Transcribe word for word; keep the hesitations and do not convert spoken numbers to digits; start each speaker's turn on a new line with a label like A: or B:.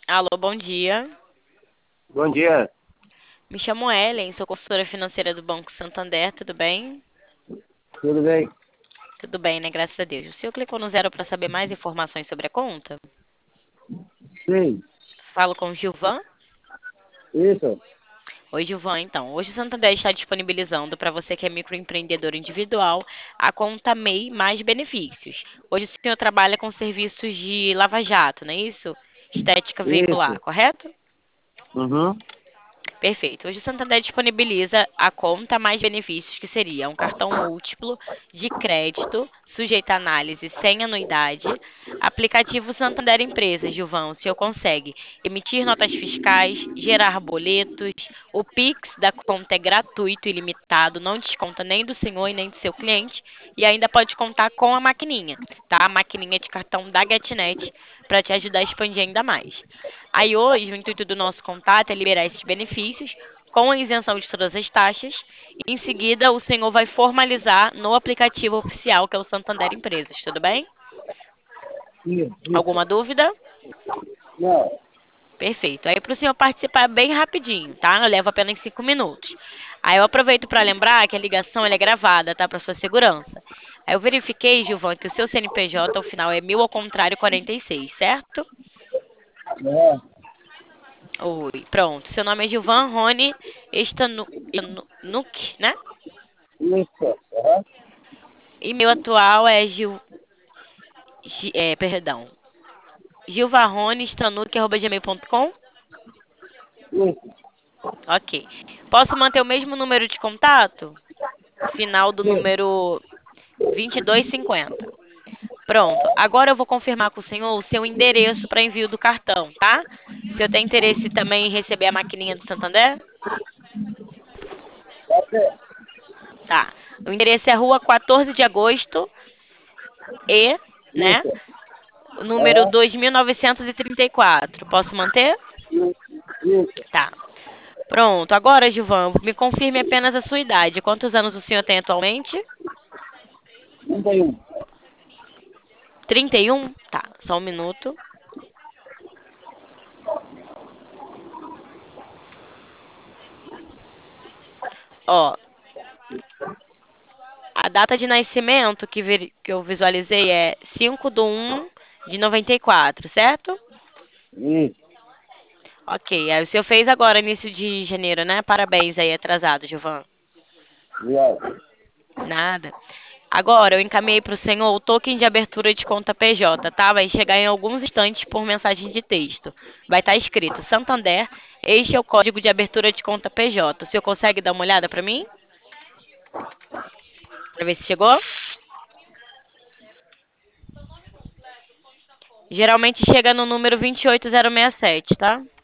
A: Alô, bom dia.
B: Bom dia,
A: Me chamo Ellen, sou consultora financeira do Banco Santander, tudo bem?
B: tudo bem?
A: Tudo bem, né? Graças a Deus. O senhor clicou no zero para saber mais informações sobre a conta?
B: Sim,
A: Falo com o Gilvan.
B: isso,
A: Oi, Gilvan. Então, hoje o Santander está disponibilizando para você que é microempreendedor individual a conta M E I mais benefícios. Hoje o senhor trabalha com serviços de lava-jato, não é isso? Estética veicular,
B: isso.
A: correto?
B: Uhum,
A: Perfeito. Hoje o Santander disponibiliza a conta mais benefícios, que seria um cartão múltiplo de crédito, sujeito a análise sem anuidade, aplicativo Santander Empresas, Gilvão, o senhor consegue emitir notas fiscais, gerar boletos, o Pix da conta é gratuito e ilimitado, não desconta nem do senhor e nem do seu cliente, e ainda pode contar com a maquininha, tá? A maquininha de cartão da GetNet para te ajudar a expandir ainda mais. Aí hoje, o intuito do nosso contato é liberar esses benefícios com a isenção de todas as taxas. E em seguida, o senhor vai formalizar no aplicativo oficial, que é o Santander Empresas, tudo bem?
B: isso, isso.
A: Alguma dúvida?
B: Não,
A: Perfeito. Aí, para o senhor participar é bem rapidinho, tá? Eu levo apenas cinco minutos. Aí, eu aproveito para lembrar que a ligação ela é gravada, tá? Para sua segurança. Aí, eu verifiquei, Gilvan, que o seu C N P J, ao final, é mil ao contrário quarenta e seis, certo?
B: é,
A: Oi, pronto. Seu nome é Gilvan Rony Estanu- Estanuc, né?
B: isso, aham,
A: E-mail atual é Gil, Gi- é, perdão, gilvarronestanuc.gmail ponto com.
B: isso,
A: Ok. Posso manter o mesmo número de contato? Final do
B: sim,
A: número vinte e dois cinquenta. Pronto. Agora eu vou confirmar com o senhor o seu endereço para envio do cartão, tá? Se eu tenho interesse também em receber a maquininha do Santander?
B: pode ser,
A: Tá. O endereço é Rua quatorze de agosto e, né?
B: isso,
A: O número
B: aham,
A: dois mil novecentos e trinta e quatro. Posso manter?
B: isso, isso.
A: Tá. Pronto. Agora, Gilvan, me confirme apenas a sua idade. Quantos anos o senhor tem atualmente?
B: trinta e um.
A: Trinta e um. Tá, só um minuto. Ó, a data de nascimento que, veri- que eu visualizei é cinco de um de noventa e quatro, certo?
B: Isso,
A: Ok, aí o senhor fez agora, início de janeiro, né? Parabéns aí, atrasado, Gilvan.
B: obrigado.
A: Nada. Agora, eu encaminhei para o senhor o token de abertura de conta P J, tá? Vai chegar em alguns instantes por mensagem de texto. Vai estar escrito Santander, este é o código de abertura de conta P J. O senhor consegue dar uma olhada para mim? Para ver se chegou? Geralmente chega no número vinte e oito zero seis sete, tá?